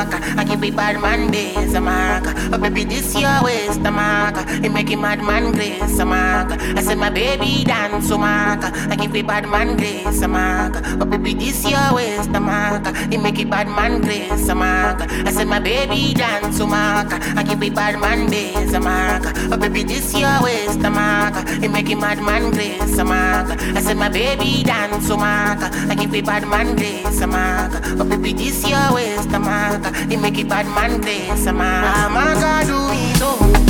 marker. I give it bad man base a marker. Oh baby, this your waist a marker. It make it mad man grace a marker. I said my baby dance a marker. I give it bad man grace a marker. Oh baby, this your waist a marker. It make it bad man grace a marker. I said my baby dance a marker. I give it bad man base a marker. Oh baby, this your waist a marker. It make it mad man grace a marker. I said my baby dance a marker. I give it bad man grace a marker. Oh baby, this your waist a marker. It make it bad man grace a marker. Ah, marker do it oh.